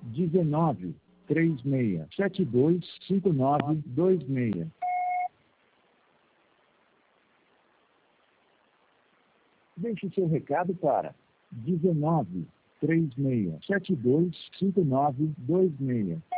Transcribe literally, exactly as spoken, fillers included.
dezenove, trinta e seis, setenta e dois, cinquenta e nove, vinte e seis. Deixe seu recado para dezenove, trinta e seis, setenta e dois, cinquenta e nove, vinte e seis.